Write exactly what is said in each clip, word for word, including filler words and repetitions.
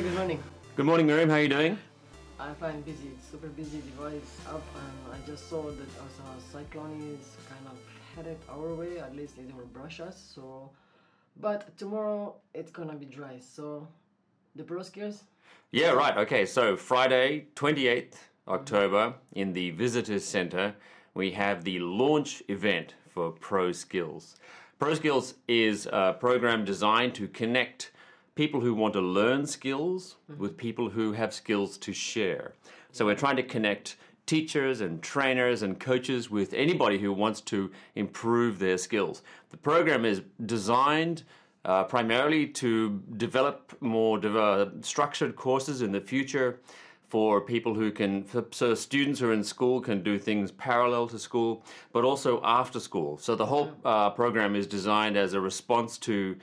Jose, good morning. Good morning, Miriam. How are you doing? I'm fine, busy. It's super busy. Device up, and I just saw that also a cyclone is kind of headed our way. At least it will brush us. So, but tomorrow it's gonna be dry. So, the pro skills. Yeah, right. Okay, so Friday, twenty-eighth October, in the Visitors Centre, we have the launch event for Pro Skills. Pro Skills is a program designed to connect people who want to learn skills mm-hmm. with people who have skills to share. So we're trying to connect teachers and trainers and coaches with anybody who wants to improve their skills. The program is designed uh, primarily to develop more de- structured courses in the future for people who can, so students who are in school can do things parallel to school, but also after school. So the whole uh, program is designed as a response to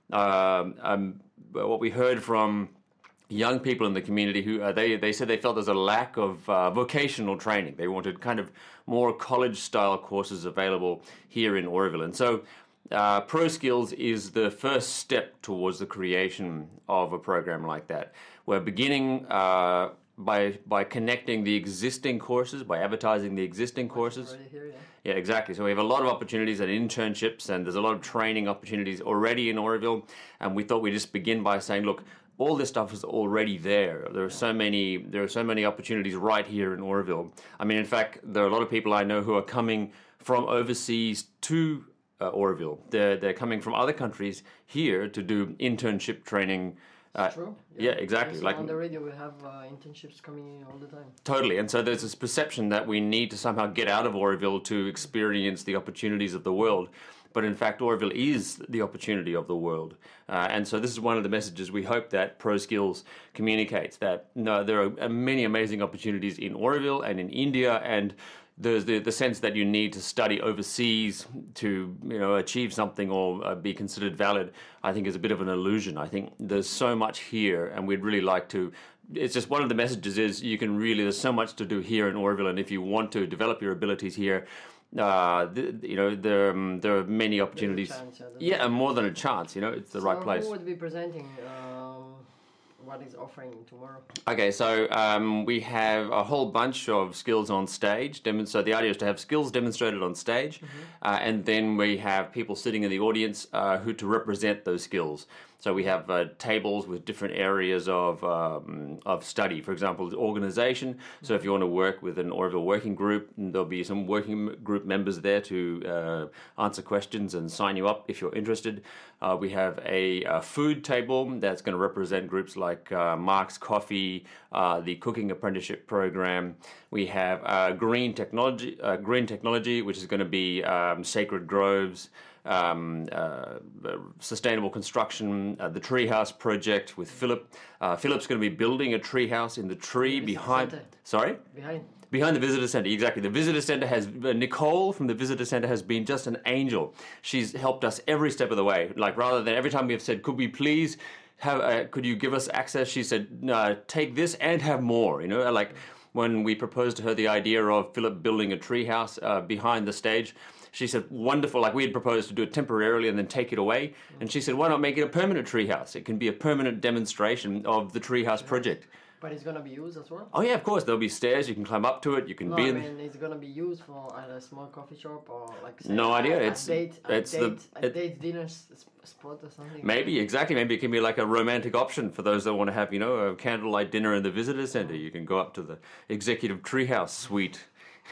um, um, what we heard from young people in the community who uh, they they said they felt there's a lack of uh, vocational training. They wanted kind of more college-style courses available here in Oroville. And so uh, Pro Skills is the first step towards the creation of a program like that. We're beginning uh, by by connecting the existing courses, by advertising the existing courses. Here, yeah. Yeah, exactly. So we have a lot of opportunities and internships, and there's a lot of training opportunities already in Oroville. And we thought we'd just begin by saying, look, all this stuff is already there. There are so many there are so many opportunities right here in Oroville. I mean, in fact, there are a lot of people I know who are coming from overseas to uh, Oroville. They're they're coming from other countries here to do internship training. Uh, true. Yeah, yeah exactly. Yes, like on the radio, we have uh, internships coming in all the time. Totally. And so there's this perception that we need to somehow get out of Oroville to experience the opportunities of the world. But in fact, Oroville is the opportunity of the world. Uh, and so this is one of the messages we hope that Pro Skills communicates, that no, there are many amazing opportunities in Oroville and in India, and there's the, the sense that you need to study overseas to, you know, achieve something or uh, be considered valid, I think is a bit of an illusion. I think there's so much here, and we'd really like to, it's just one of the messages is you can really, there's so much to do here in Oroville, and if you want to develop your abilities here, uh, the, you know, there, um, there are many opportunities. Chance, yeah, yeah, and more than a chance, you know, it's the so right place. Who would be presenting? Um, what is offering tomorrow? Okay, so um, we have a whole bunch of skills on stage. So the idea is to have skills demonstrated on stage, mm-hmm. uh, and then we have people sitting in the audience uh, who to represent those skills. So we have uh, tables with different areas of um, of study. For example, organization. So if you want to work with an Oroville working group, there'll be some working group members there to uh, answer questions and sign you up if you're interested. Uh, we have a, a food table that's going to represent groups like uh, Mark's Coffee, uh, the Cooking Apprenticeship Program. We have uh, Green Technology, uh, Green Technology, which is going to be um, Sacred Groves. Um, uh, sustainable construction, uh, the Treehouse project with Philip. Uh, Philip's going to be building a treehouse in the tree behind. Center. Sorry, behind behind the visitor center. Exactly, the visitor center has uh, Nicole from the visitor center has been just an angel. She's helped us every step of the way. Like rather than every time we have said, "Could we please have? Uh, could you give us access?" She said, "No, take this and have more." You know, like when we proposed to her the idea of Philip building a treehouse uh, behind the stage. She said, wonderful, like we had proposed to do it temporarily and then take it away. And she said, why not make it a permanent treehouse? It can be a permanent demonstration of the treehouse project. But it's going to be used as well? Oh yeah, of course. There'll be stairs. You can climb up to it. You can no, be I in... mean, it's going to be used for either a small coffee shop or like... Say, no a, idea. A it's date, a it's date, the, a date dinner spot or something. Maybe, exactly. Maybe it can be like a romantic option for those that want to have, you know, a candlelight dinner in the visitor center. You can go up to the executive treehouse suite.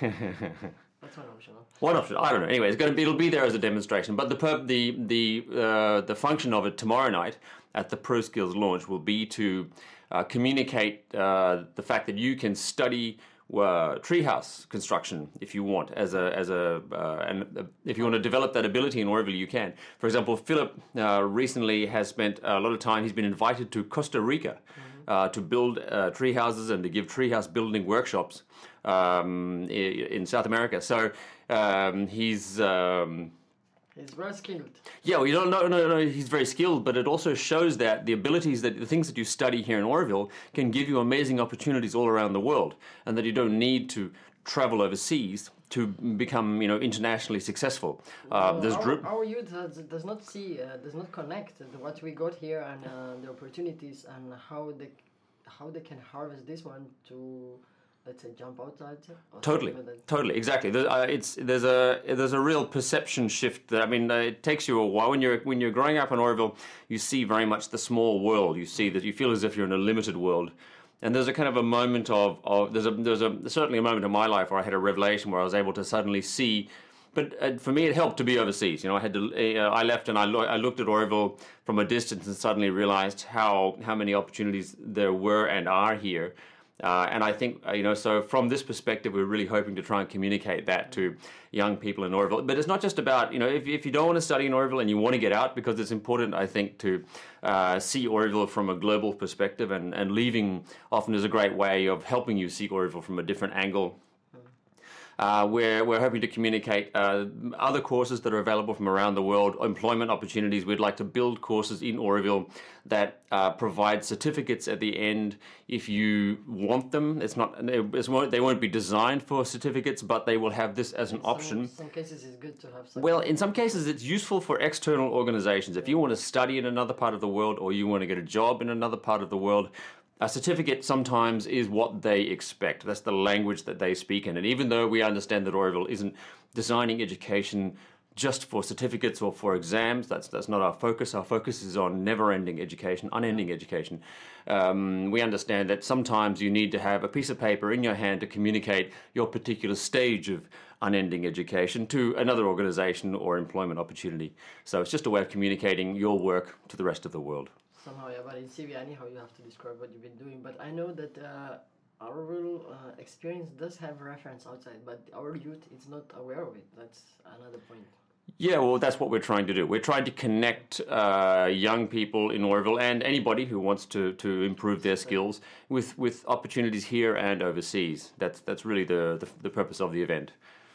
That's one option. Huh? One option. I don't know. Anyway, it's going to be. It'll be there as a demonstration. But the perp, the the uh, the function of it tomorrow night at the Pro Skills launch will be to uh, communicate uh, the fact that you can study uh, treehouse construction if you want, as a as a uh, and uh, if you want to develop that ability in Oroville, you can. For example, Philip uh, recently has spent a lot of time. He's been invited to Costa Rica mm-hmm. uh, to build uh, tree houses and to give treehouse building workshops. Um, in South America, so um, he's um, he's very skilled. Yeah, well, you don't know, no, no, he's very skilled, but it also shows that the abilities that the things that you study here in Oroville can give you amazing opportunities all around the world, and that you don't need to travel overseas to become, you know, internationally successful. Uh, Well, there's our, dri- our youth does, does not see, uh, does not connect what we got here and uh, the opportunities and how they, how they can harvest this one to, let's say, jump outside. or Totally, something like that. totally, exactly. There, uh, it's there's a there's a real perception shift. That, I mean, uh, it takes you a while when you're when you're growing up in Oroville. You see very much the small world. You see that you feel as if you're in a limited world. And there's a kind of a moment of, of there's a there's a certainly a moment in my life where I had a revelation where I was able to suddenly see. But uh, for me, it helped to be overseas. You know, I had to. Uh, I left and I, lo- I looked at Oroville from a distance and suddenly realized how how many opportunities there were and are here. Uh, and I think, uh, you know, so from this perspective, we're really hoping to try and communicate that to young people in Oroville. But it's not just about, you know, if, if you don't want to study in Oroville and you want to get out, because it's important, I think, to uh, see Oroville from a global perspective, and, and leaving often is a great way of helping you see Oroville from a different angle. Uh, we're, we're hoping to communicate uh, other courses that are available from around the world, employment opportunities. We'd like to build courses in Oroville that uh, provide certificates at the end if you want them. It's not, it's won't, they won't be designed for certificates, but they will have this as an In option. Some, some cases it's good to have some. Well, in some cases, it's useful for external organizations. If you want to study in another part of the world, or you want to get a job in another part of the world, a certificate sometimes is what they expect. That's the language that they speak in. And even though we understand that Oroville isn't designing education just for certificates or for exams, that's that's not our focus. Our focus is on never-ending education, unending education. Um, we understand that sometimes you need to have a piece of paper in your hand to communicate your particular stage of unending education to another organization or employment opportunity. So it's just a way of communicating your work to the rest of the world. Somehow, yeah, but in C V, anyhow, you have to describe what you've been doing. But I know that uh, our real uh, experience does have reference outside, but our youth is not aware of it. That's another point. Yeah, well, that's what we're trying to do. We're trying to connect uh, young people in Oroville and anybody who wants to, to improve their skills with, with opportunities here and overseas. That's that's really the, the, the purpose of the event.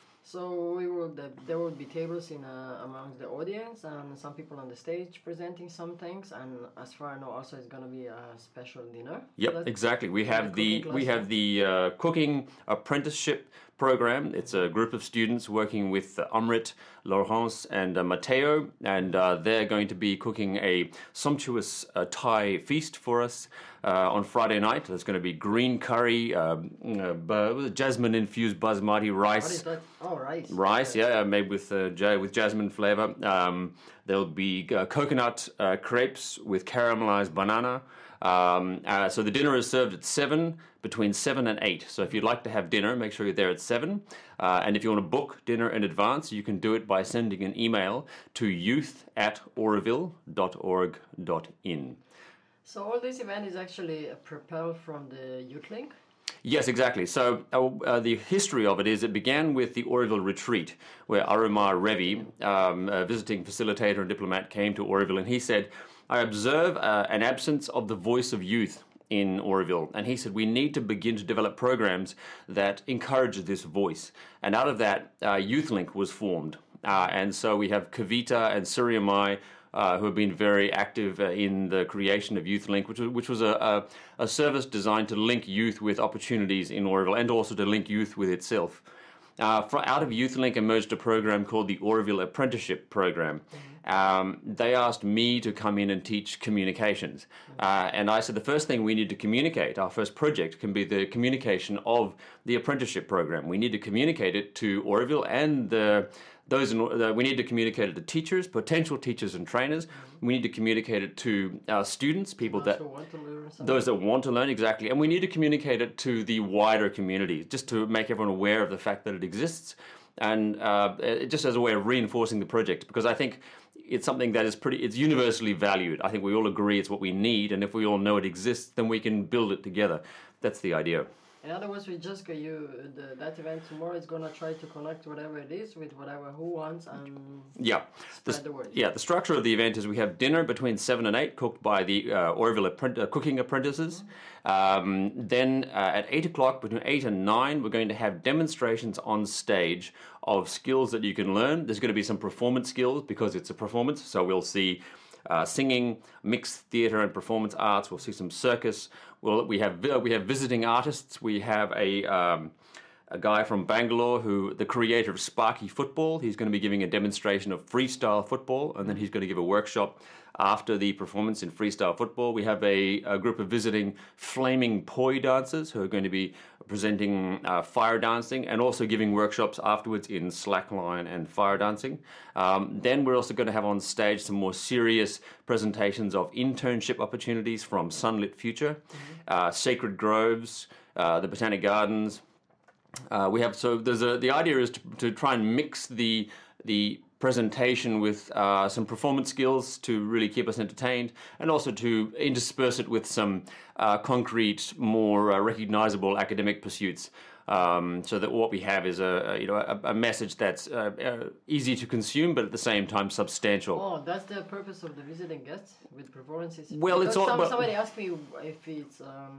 So we will. The, there will be tables in uh, amongst the audience and some people on the stage presenting some things. And as far as I know, also it's going to be a special dinner. Yep, That- exactly. We the have the cooking we class, have the uh, cooking apprenticeship program. It's a group of students working with uh, Amrit, Laurence, and uh, Matteo, and uh, they're going to be cooking a sumptuous uh, Thai feast for us uh, on Friday night. There's going to be green curry, um, uh, bu- jasmine-infused basmati What rice. is that? Oh, rice. Rice, yeah, uh, made with uh, ja- with jasmine flavor. Um, there'll be uh, coconut uh, crepes with caramelized banana. Um, uh, so the dinner is served at seven, between seven and eight. So if you'd like to have dinner, make sure you're there at seven. Uh, and if you want to book dinner in advance, you can do it by sending an email to youth at oroville dot org dot in. So all this event is actually uh, propelled from the Youth Link. Yes, exactly. So uh, uh, the history of it is it began with the Oroville retreat, where Arumar Revi, um, a visiting facilitator and diplomat, came to Oroville, and he said, I observe uh, an absence of the voice of youth in Oroville. And he said, we need to begin to develop programs that encourage this voice. And out of that, uh, YouthLink was formed. Uh, and so we have Kavita and Suryamai, Uh, who have been very active uh, in the creation of YouthLink, which was, which was a, a, a service designed to link youth with opportunities in Oroville and also to link youth with itself. Uh, for, out of YouthLink emerged a program called the Oroville Apprenticeship Program. Um, they asked me to come in and teach communications. Uh, and I said the first thing we need to communicate, our first project, can be the communication of the apprenticeship program. We need to communicate it to Oroville and the Those in, uh, we need to communicate it to teachers, potential teachers and trainers. We need to communicate it to our students, people Those that who want to learn something. those that want to learn, exactly. And we need to communicate it to the wider community, just to make everyone aware of the fact that it exists, and uh, it just as a way of reinforcing the project. Because I think it's something that is pretty, it's universally valued. I think we all agree it's what we need, and if we all know it exists, then we can build it together. That's the idea. In other words, we just got you the, that event tomorrow is gonna try to connect whatever it is with whatever who wants and Yeah, spread the, the word. yeah. The structure of the event is we have dinner between seven and eight, cooked by the uh, Oroville apprent- uh, cooking apprentices. Um, then uh, at eight o'clock, between eight and nine, we're going to have demonstrations on stage of skills that you can learn. There's going to be some performance skills because it's a performance, so we'll see Uh, singing, mixed theatre and performance arts. We'll see some circus. We'll, we have we have visiting artists. We have a um, a guy from Bangalore, who the creator of Sparky Football. He's going to be giving a demonstration of freestyle football, and then he's going to give a workshop after the performance in freestyle football. We have a, a group of visiting flaming poi dancers who are going to be presenting uh, fire dancing and also giving workshops afterwards in slackline and fire dancing. Um, then we're also going to have on stage some more serious presentations of internship opportunities from Sunlit Future, mm-hmm. uh, Sacred Groves, uh, the Botanic Gardens. Uh, we have so there's a the idea is to, to try and mix the the presentation with uh, some performance skills to really keep us entertained, and also to intersperse it with some uh, concrete, more uh, recognizable academic pursuits, um, so that what we have is a, a you know a, a message that's uh, uh, easy to consume, but at the same time substantial. Oh, that's the purpose of the visiting guests with performances. Well, because it's all. Some, Well, somebody asked me if it's. Um,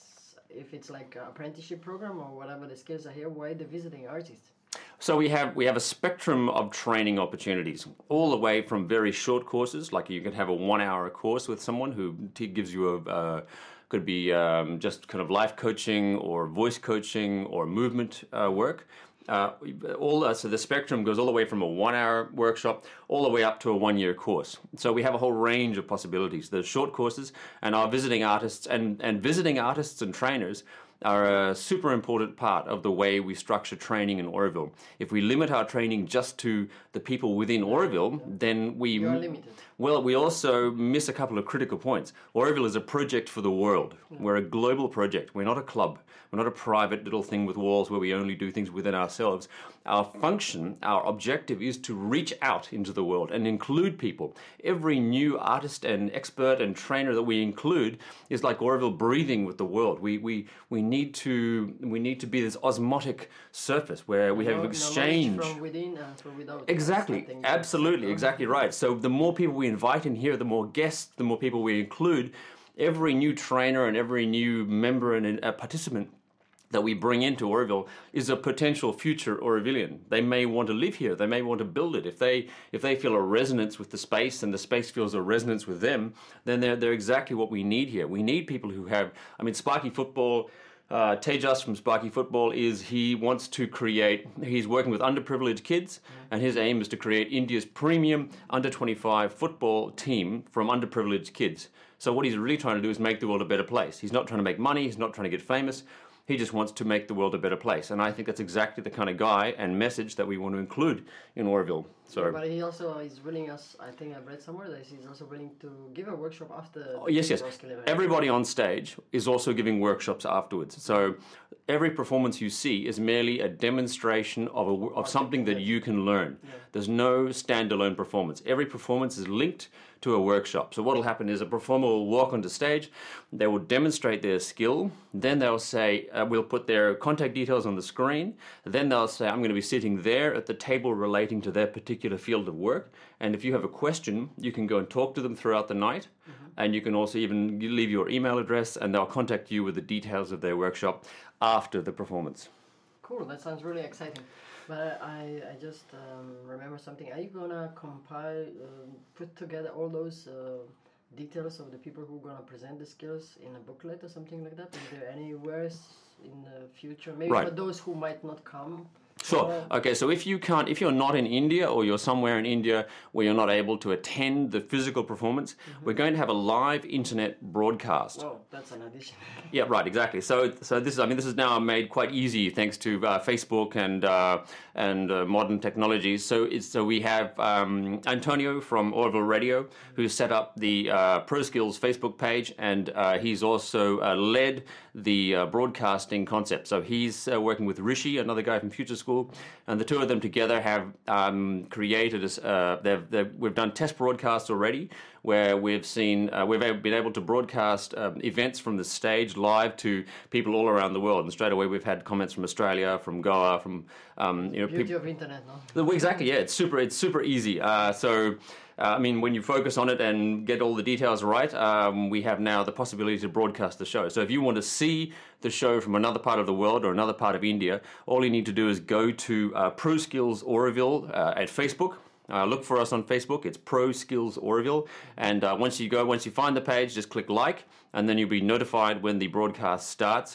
if it's like an apprenticeship program or whatever the skills are here, why the visiting artists? So we have we have a spectrum of training opportunities, all the way from very short courses, like you could have a one-hour course with someone who t- gives you a uh, could be um, just kind of life coaching or voice coaching or movement uh, work. Uh, all uh, so the spectrum goes all the way from a one-hour workshop all the way up to a one-year course. So we have a whole range of possibilities. There's short courses, and our visiting artists and, and visiting artists and trainers are a super important part of the way we structure training in Oroville. If we limit our training just to the people within Oroville, then we You're limited. Well, we also miss a couple of critical points. Oroville is a project for the world. Yeah. We're a global project. We're not a club. We're not a private little thing with walls where we only do things within ourselves. Our function, our objective is to reach out into the world and include people. Every new artist and expert and trainer that we include is like Oroville breathing with the world. We we we need to we need to be this osmotic surface where we have exchange from within and from without. Exactly, absolutely, exactly right. So the more people we invite in here, the more guests, the more people we include. Every new trainer and every new member and a participant that we bring into Oroville is a potential future Orovillian. They may want to live here. They may want to build it. If they if they feel a resonance with the space and the space feels a resonance with them, then they're they're exactly what we need here. We need people who have. I mean, Sparky Football. Uh, Tejas from Sparky Football is he wants to create. He's working with underprivileged kids, and his aim is to create India's premium under twenty-five football team from underprivileged kids. So what he's really trying to do is make the world a better place. He's not trying to make money. He's not trying to get famous. He just wants to make the world a better place. And I think that's exactly the kind of guy and message that we want to include in Oroville. So, yeah, but he also is willing us, I think I've read somewhere that he's also willing to give a workshop after the oh, yes, yes. Everybody on stage is also giving workshops afterwards. So every performance you see is merely a demonstration of, a, of something that you can learn. Yeah. There's no standalone performance. Every performance is linked to a workshop. So what will happen is a performer will walk onto stage, they will demonstrate their skill, then they'll say, uh, we'll put their contact details on the screen, then they'll say, I'm going to be sitting there at the table relating to their particular field of work, and if you have a question, you can go and talk to them throughout the night, mm-hmm. and you can also even leave your email address, and they'll contact you with the details of their workshop after the performance. Cool, that sounds really exciting. But I, I just um, remember something. Are you gonna compile, um, put together all those uh, details of the people who are gonna present the skills in a booklet or something like that? Is there anywhere in the future, maybe right. for those who might not come? Sure. Okay, so if you can't, if you're not in India or you're somewhere in India where you're not able to attend the physical performance, mm-hmm. we're going to have a live internet broadcast. Oh, that's an addition. Yeah, right, exactly. So, so this is, I mean, this is now made quite easy thanks to uh, Facebook and uh, and uh, modern technologies. So, it's so we have um, Antonio from Oroville Radio who set up the uh, ProSkills Facebook page, and uh, he's also uh, led the uh, broadcasting concept. So he's uh, working with Rishi, another guy from Future School, and the two of them together have um, created. A, uh, they've, they've, we've done test broadcasts already, where we've seen uh, we've been able to broadcast um, events from the stage live to people all around the world. And straight away we've had comments from Australia, from Goa, from um, you know, beauty people. of internet, no? Exactly, yeah. It's super. It's super easy. Uh, so. Uh, I mean, when you focus on it and get all the details right, um, we have now the possibility to broadcast the show. So if you want to see the show from another part of the world or another part of India, all you need to do is go to uh, ProSkills Oroville uh, at Facebook. Uh, look for us on Facebook. It's ProSkills Oroville. And uh, once you go, once you find the page, just click like, and then you'll be notified when the broadcast starts.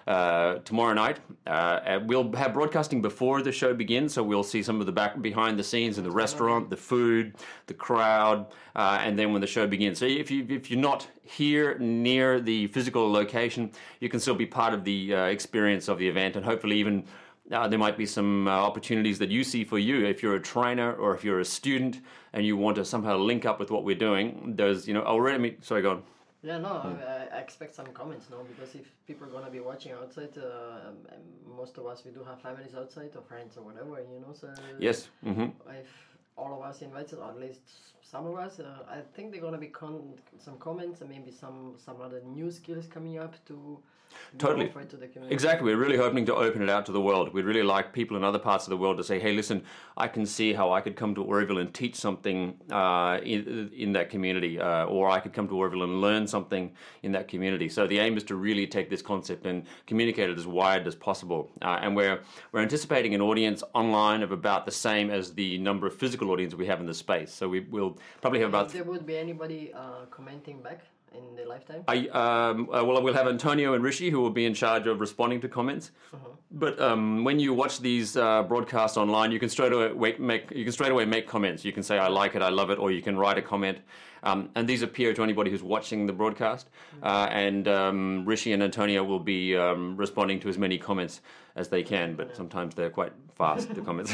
uh, tomorrow night. Uh, we'll have broadcasting before the show begins, so we'll see some of the back behind the scenes in the restaurant, the food, the crowd, uh, and then when the show begins. So if you if you're not here near the physical location, you can still be part of the uh, experience of the event, and hopefully even uh, there might be some uh, opportunities that you see for you if you're a trainer or if you're a student and you want to somehow link up with what we're doing. There's, you know, already. I mean, sorry, go on. Yeah, no, I, I expect some comments, no, because if people are gonna be watching outside, uh, um, most of us we do have families outside or friends or whatever, you know. So yes, mm-hmm. if all of us invited, or at least some of us, uh, I think they're gonna be con- some comments and maybe some some other new skills coming up to. Totally. To the community. Exactly. We're really hoping to open it out to the world. We'd really like people in other parts of the world to say, hey, listen, I can see how I could come to Oroville and teach something uh, in, in that community, uh, or I could come to Oroville and learn something in that community. So the aim is to really take this concept and communicate it as wide as possible. Uh, and we're, we're anticipating an audience online of about the same as the number of physical audience we have in the space. So we will probably have about... If there would be anybody uh, commenting back in their lifetime? I, um, uh, well, we'll have Antonio and Rishi who will be in charge of responding to comments. Uh-huh. But um, when you watch these uh, broadcasts online, you can straight away make you can straight away make comments. You can say I like it, I love it, or you can write a comment. Um, and these appear to anybody who's watching the broadcast. Uh, and um, Rishi and Antonio will be um, responding to as many comments as they can. But sometimes they're quite fast, the comments.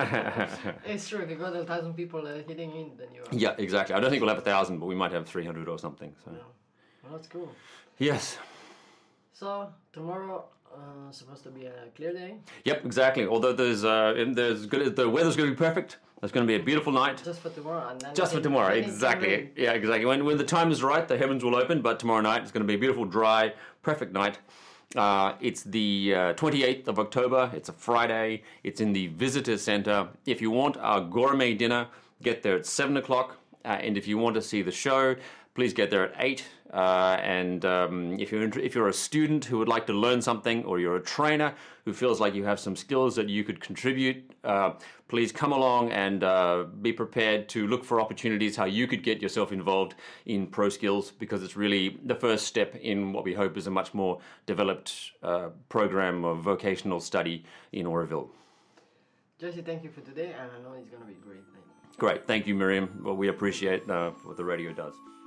It's true. If you got a thousand people uh, hitting in, then you are. Yeah, exactly. I don't think we'll have a thousand, but we might have three hundred or something. So. Yeah. Well, that's cool. Yes. So tomorrow uh, supposed to be a clear day. Yep, exactly. Although there's uh, there's good, the weather's going to be perfect. It's going to be a beautiful night. Just for tomorrow, and then just for tomorrow, exactly. Yeah, exactly. When when the time is right, the heavens will open. But tomorrow night it's going to be a beautiful, dry, perfect night. Uh, it's the uh, twenty-eighth of October. It's a Friday. It's in the Visitor Center. If you want our gourmet dinner, get there at seven o'clock. Uh, and if you want to see the show, please get there at eight. Uh, and um, if you're if you're a student who would like to learn something, or you're a trainer who feels like you have some skills that you could contribute, uh, please come along and uh, be prepared to look for opportunities how you could get yourself involved in Pro Skills, because it's really the first step in what we hope is a much more developed uh, program of vocational study in Oroville. Jesse, thank you for today, and I know it's going to be a great night. Great, thank you, Miriam. Well, we appreciate uh, what the radio does.